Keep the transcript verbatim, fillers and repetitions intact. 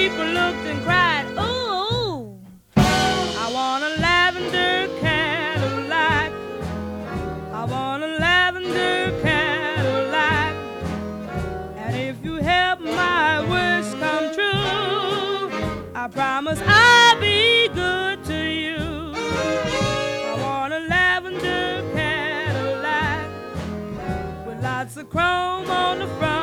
people looked and cried, ooh, I want a lavender Cadillac. I want a lavender Cadillac. And if you help my wish come true, I promise I'll be good to you. I want a lavender Cadillac with lots of chrome on the front.